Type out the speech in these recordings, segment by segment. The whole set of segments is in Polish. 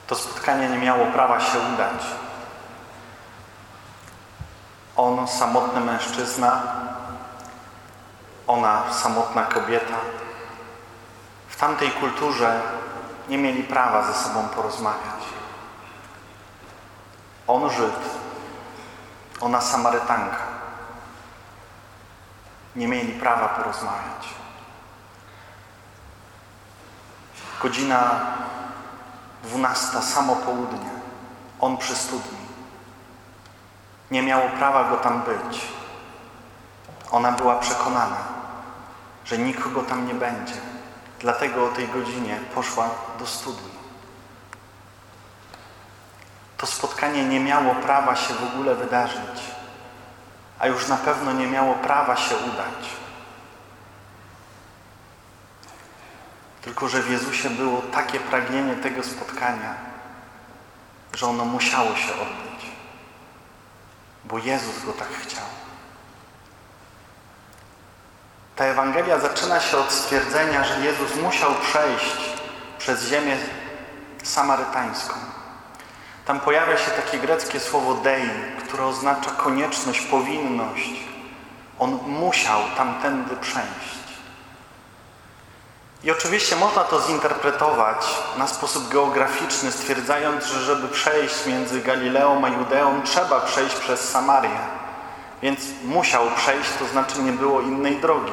To spotkanie nie miało prawa się udać. On, samotny mężczyzna, ona, samotna kobieta, w tamtej kulturze nie mieli prawa ze sobą porozmawiać. On Żyd, ona Samarytanka. Nie mieli prawa porozmawiać. Godzina 12, samo południe. On przy studni. Nie miało prawa go tam być. Ona była przekonana, że nikogo tam nie będzie. Dlatego o tej godzinie poszła do studni. To spotkanie nie miało prawa się w ogóle wydarzyć, a już na pewno nie miało prawa się udać. Tylko że w Jezusie było takie pragnienie tego spotkania, że ono musiało się odbyć, bo Jezus go tak chciał. Ta Ewangelia zaczyna się od stwierdzenia, że Jezus musiał przejść przez ziemię samarytańską. Tam pojawia się takie greckie słowo dei, które oznacza konieczność, powinność. On musiał tamtędy przejść. I oczywiście można to zinterpretować na sposób geograficzny, stwierdzając, że żeby przejść między Galileą a Judeą, trzeba przejść przez Samarię. Więc musiał przejść, to znaczy nie było innej drogi.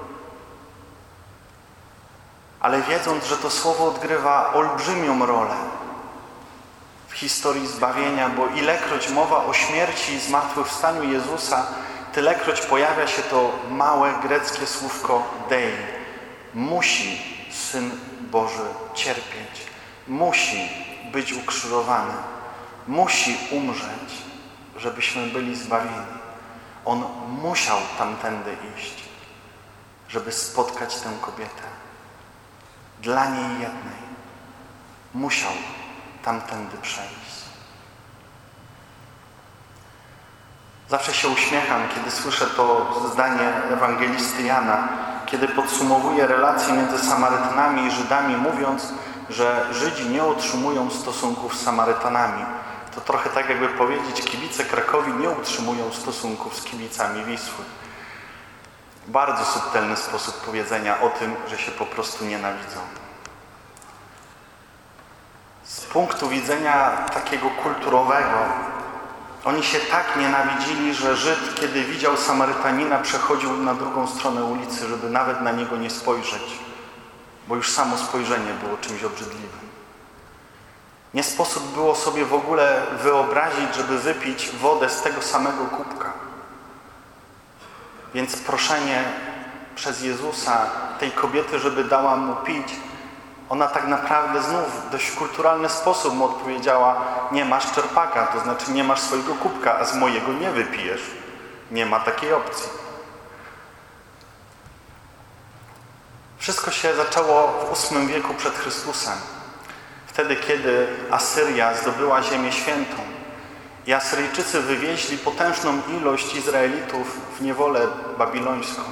Ale wiedząc, że to słowo odgrywa olbrzymią rolę w historii zbawienia, bo ilekroć mowa o śmierci i zmartwychwstaniu Jezusa, tylekroć pojawia się to małe greckie słówko dei. Musi Syn Boży cierpieć. Musi być ukrzyżowany. Musi umrzeć, żebyśmy byli zbawieni. On musiał tamtędy iść, żeby spotkać tę kobietę. Dla niej jednej. Musiał tamtędy przejść. Zawsze się uśmiecham, kiedy słyszę to zdanie ewangelisty Jana, kiedy podsumowuje relacje między Samarytanami i Żydami, mówiąc, że Żydzi nie utrzymują stosunków z Samarytanami. To trochę tak, jakby powiedzieć, kibice Krakowi nie utrzymują stosunków z kibicami Wisły. Bardzo subtelny sposób powiedzenia o tym, że się po prostu nienawidzą. Z punktu widzenia takiego kulturowego, oni się tak nienawidzili, że Żyd, kiedy widział Samarytanina, przechodził na drugą stronę ulicy, żeby nawet na niego nie spojrzeć, bo już samo spojrzenie było czymś obrzydliwym. Nie sposób było sobie w ogóle wyobrazić, żeby wypić wodę z tego samego kubka. Więc proszenie przez Jezusa tej kobiety, żeby dała mu pić, ona tak naprawdę znów w dość kulturalny sposób mu odpowiedziała: nie masz czerpaka, to znaczy nie masz swojego kubka, a z mojego nie wypijesz. Nie ma takiej opcji. Wszystko się zaczęło w VIII wieku przed Chrystusem. Wtedy, kiedy Asyria zdobyła Ziemię Świętą i Asyryjczycy wywieźli potężną ilość Izraelitów w niewolę babilońską.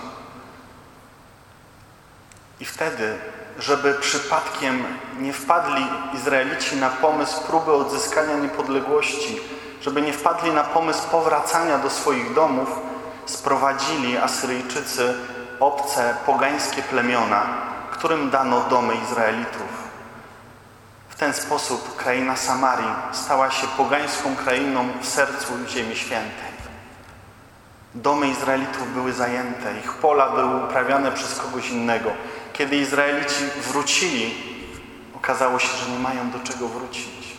I wtedy, żeby przypadkiem nie wpadli Izraelici na pomysł próby odzyskania niepodległości, żeby nie wpadli na pomysł powracania do swoich domów, sprowadzili Asyryjczycy obce, pogańskie plemiona, którym dano domy Izraelitów. W ten sposób kraina Samarii stała się pogańską krainą w sercu Ziemi Świętej. Domy Izraelitów były zajęte, ich pola były uprawiane przez kogoś innego. Kiedy Izraelici wrócili, okazało się, że nie mają do czego wrócić.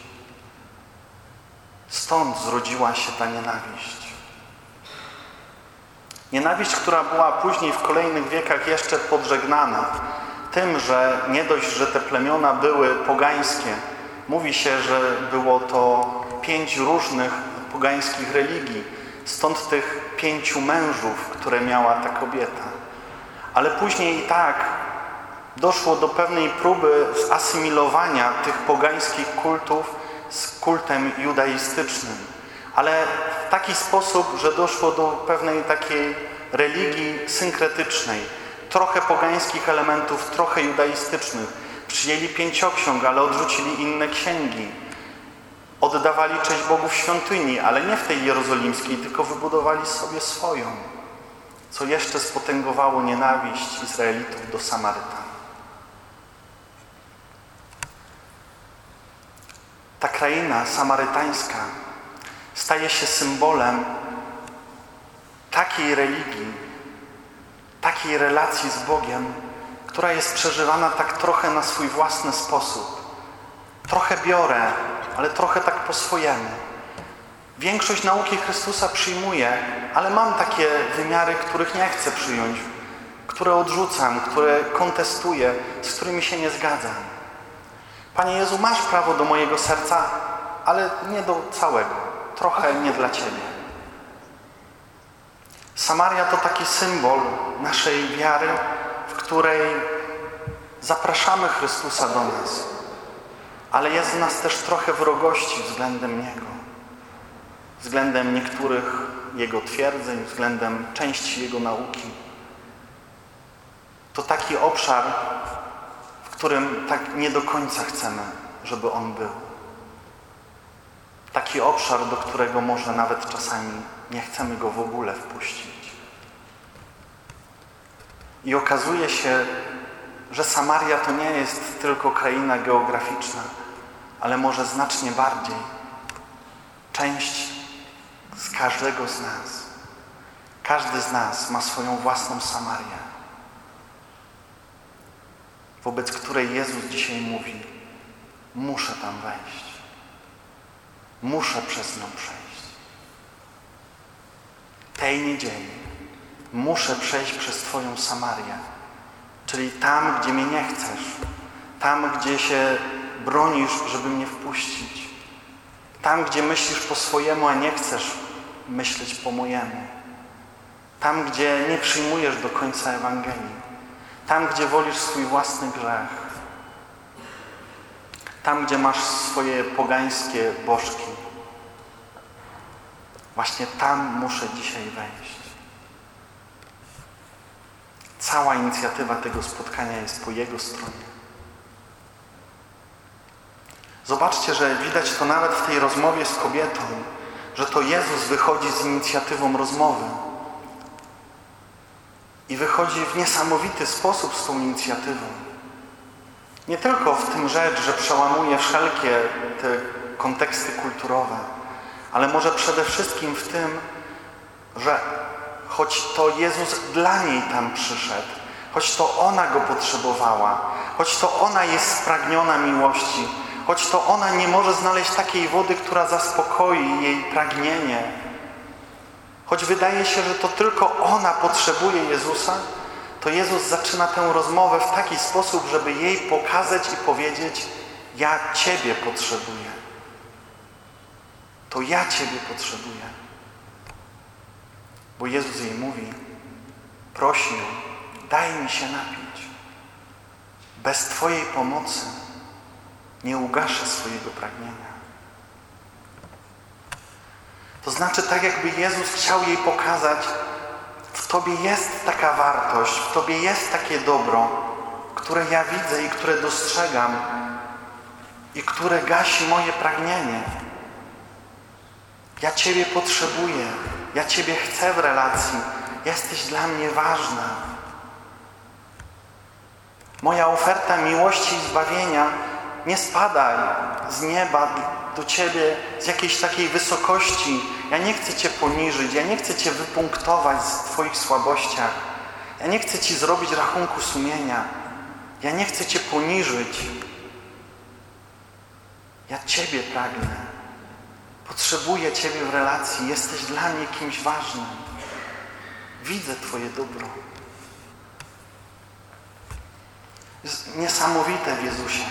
Stąd zrodziła się ta nienawiść. Nienawiść, która była później w kolejnych wiekach jeszcze podżegnana tym, że nie dość, że te plemiona były pogańskie, mówi się, że było to 5 różnych pogańskich religii, stąd tych 5 mężów, które miała ta kobieta. Ale później i tak doszło do pewnej próby zasymilowania tych pogańskich kultów z kultem judaistycznym. Ale w taki sposób, że doszło do pewnej takiej religii synkretycznej. Trochę pogańskich elementów, trochę judaistycznych. Przyjęli 5 ksiąg, ale odrzucili inne księgi. Oddawali cześć Bogu w świątyni, ale nie w tej jerozolimskiej, tylko wybudowali sobie swoją, co jeszcze spotęgowało nienawiść Izraelitów do Samarytan. Ta kraina samarytańska staje się symbolem takiej religii, takiej relacji z Bogiem, która jest przeżywana tak trochę na swój własny sposób. Trochę biorę, ale trochę tak po swojemu. Większość nauki Chrystusa przyjmuję, ale mam takie wymiary, których nie chcę przyjąć, które odrzucam, które kontestuję, z którymi się nie zgadzam. Panie Jezu, masz prawo do mojego serca, ale nie do całego. Trochę nie dla Ciebie. Samaria to taki symbol naszej wiary, w której zapraszamy Chrystusa do nas, ale jest w nas też trochę wrogości względem Niego, względem niektórych Jego twierdzeń, względem części Jego nauki. To taki obszar, w którym tak nie do końca chcemy, żeby On był. Taki obszar, do którego może nawet czasami nie chcemy Go w ogóle wpuścić. I okazuje się, że Samaria to nie jest tylko kraina geograficzna, ale może znacznie bardziej część z każdego z nas. Każdy z nas ma swoją własną Samarię, wobec której Jezus dzisiaj mówi: muszę tam wejść. Muszę przez nią przejść. Tej niedzieli muszę przejść przez Twoją Samarię, czyli tam, gdzie mnie nie chcesz, tam, gdzie się bronisz, żeby mnie wpuścić, tam, gdzie myślisz po swojemu, a nie chcesz myśleć po mojemu, tam, gdzie nie przyjmujesz do końca Ewangelii, tam, gdzie wolisz swój własny grzech, tam, gdzie masz swoje pogańskie bożki. Właśnie tam muszę dzisiaj wejść. Cała inicjatywa tego spotkania jest po Jego stronie. Zobaczcie, że widać to nawet w tej rozmowie z kobietą, że to Jezus wychodzi z inicjatywą rozmowy. I wychodzi w niesamowity sposób z tą inicjatywą. Nie tylko w tym rzecz, że przełamuje wszelkie te konteksty kulturowe, ale może przede wszystkim w tym, że choć to Jezus dla niej tam przyszedł, choć to ona Go potrzebowała, choć to ona jest spragniona miłości, choć to ona nie może znaleźć takiej wody, która zaspokoi jej pragnienie, choć wydaje się, że to tylko ona potrzebuje Jezusa, to Jezus zaczyna tę rozmowę w taki sposób, żeby jej pokazać i powiedzieć: ja Ciebie potrzebuję. To ja Ciebie potrzebuję. Bo Jezus jej mówi, prosi ją, daj mi się napić. Bez Twojej pomocy nie ugaszę swojego pragnienia. To znaczy, tak jakby Jezus chciał jej pokazać, w Tobie jest taka wartość, w Tobie jest takie dobro, które ja widzę i które dostrzegam i które gasi moje pragnienie. Ja Ciebie potrzebuję, ja Ciebie chcę w relacji, jesteś dla mnie ważna. Moja oferta miłości i zbawienia nie spada z nieba do Ciebie z jakiejś takiej wysokości. Ja nie chcę Cię poniżyć, ja nie chcę Cię wypunktować z Twoich słabościach. Ja nie chcę Ci zrobić rachunku sumienia. Ja nie chcę Cię poniżyć. Ja Ciebie pragnę. Potrzebuję Ciebie w relacji. Jesteś dla mnie kimś ważnym. Widzę Twoje dobro. Jest niesamowite w Jezusie,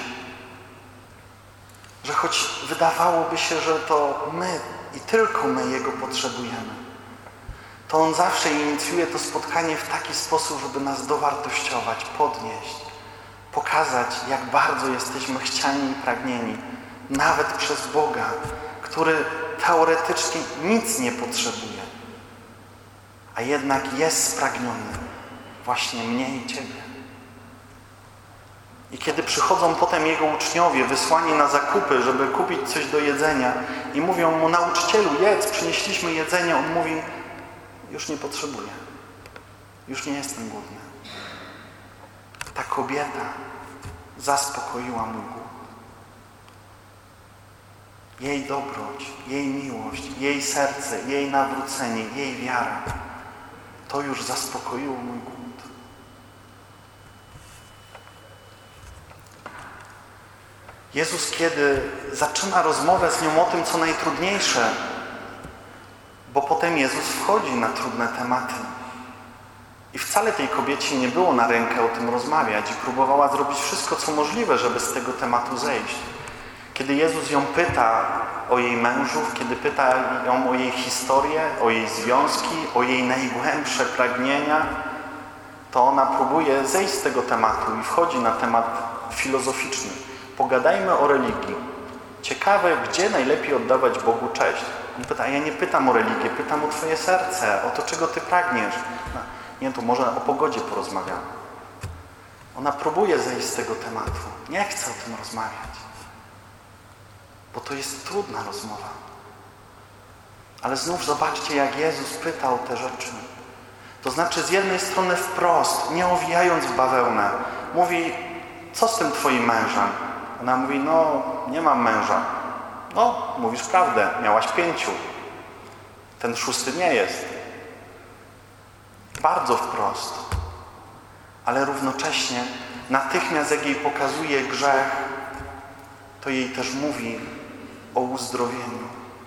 że choć wydawałoby się, że to my i tylko my Jego potrzebujemy, to On zawsze inicjuje to spotkanie w taki sposób, żeby nas dowartościować, podnieść, pokazać, jak bardzo jesteśmy chciani i pragnieni, nawet przez Boga, który teoretycznie nic nie potrzebuje, a jednak jest spragniony właśnie mnie i Ciebie. I kiedy przychodzą potem Jego uczniowie, wysłani na zakupy, żeby kupić coś do jedzenia i mówią Mu: nauczycielu, jedz, przynieśliśmy jedzenie, On mówi: już nie potrzebuję, już nie jestem głodny. Ta kobieta zaspokoiła mój głód. Jej dobroć, jej miłość, jej serce, jej nawrócenie, jej wiara, to już zaspokoiło mój głód. Jezus, kiedy zaczyna rozmowę z nią o tym, co najtrudniejsze, bo potem Jezus wchodzi na trudne tematy. I wcale tej kobiecie nie było na rękę o tym rozmawiać i próbowała zrobić wszystko, co możliwe, żeby z tego tematu zejść. Kiedy Jezus ją pyta o jej mężów, kiedy pyta ją o jej historię, o jej związki, o jej najgłębsze pragnienia, to ona próbuje zejść z tego tematu i wchodzi na temat filozoficzny. Pogadajmy o religii. Ciekawe, gdzie najlepiej oddawać Bogu cześć. On pyta: ja nie pytam o religię, pytam o Twoje serce, o to, czego Ty pragniesz. No, nie, to może o pogodzie porozmawiamy. Ona próbuje zejść z tego tematu. Nie chce o tym rozmawiać. Bo to jest trudna rozmowa. Ale znów zobaczcie, jak Jezus pytał te rzeczy. To znaczy z jednej strony wprost, nie owijając w bawełnę, mówi: co z tym Twoim mężem? Ona mówi: no, nie mam męża. No, mówisz prawdę, miałaś 5. Ten 6 nie jest. Bardzo wprost. Ale równocześnie, natychmiast jak jej pokazuje grzech, to jej też mówi o uzdrowieniu.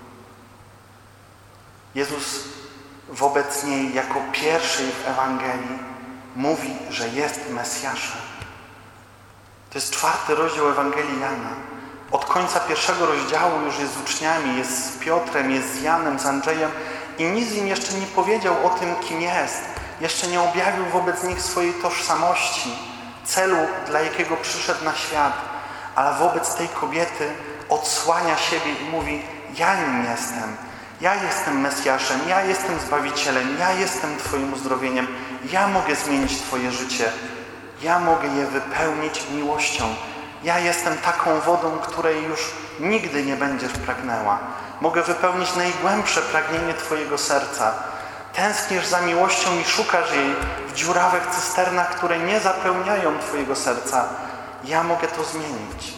Jezus wobec niej jako pierwszej w Ewangelii mówi, że jest Mesjaszem. To jest 4 rozdział Ewangelii Jana. Od końca 1 rozdziału już jest z uczniami, jest z Piotrem, jest z Janem, z Andrzejem i nic im jeszcze nie powiedział o tym, kim jest. Jeszcze nie objawił wobec nich swojej tożsamości, celu, dla jakiego przyszedł na świat. Ale wobec tej kobiety odsłania siebie i mówi: ja nim jestem. Ja jestem Mesjaszem, ja jestem Zbawicielem, ja jestem Twoim uzdrowieniem. Ja mogę zmienić Twoje życie. Ja mogę je wypełnić miłością. Ja jestem taką wodą, której już nigdy nie będziesz pragnęła. Mogę wypełnić najgłębsze pragnienie Twojego serca. Tęskniesz za miłością i szukasz jej w dziurawych cysternach, które nie zapełniają Twojego serca. Ja mogę to zmienić.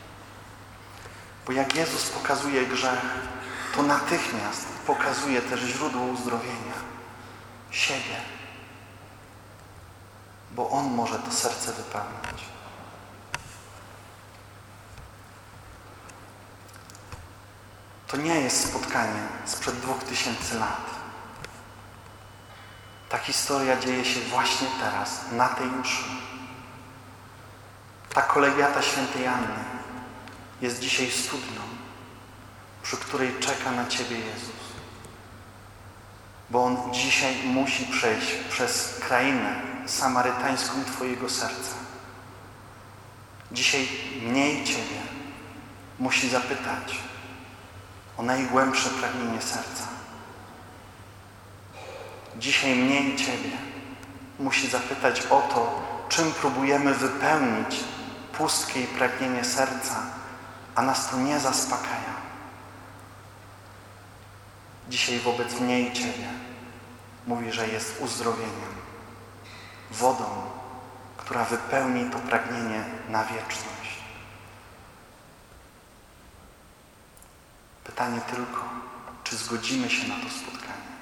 Bo jak Jezus pokazuje grzech, to natychmiast pokazuje też źródło uzdrowienia. Siebie. Bo On może to serce wypełnić. To nie jest spotkanie sprzed 2000 lat. Ta historia dzieje się właśnie teraz, na tej mszy. Ta kolegiata świętej Anny jest dzisiaj studnią, przy której czeka na Ciebie Jezus. Bo On dzisiaj musi przejść przez krainę samarytańską Twojego serca. Dzisiaj mnie i Ciebie musi zapytać o najgłębsze pragnienie serca. Dzisiaj mnie i Ciebie musi zapytać o to, czym próbujemy wypełnić pustkie i pragnienie serca, a nas to nie zaspokaja. Dzisiaj wobec mnie i Ciebie mówi, że jest uzdrowieniem, wodą, która wypełni to pragnienie na wieczność. Pytanie tylko, czy zgodzimy się na to spotkanie?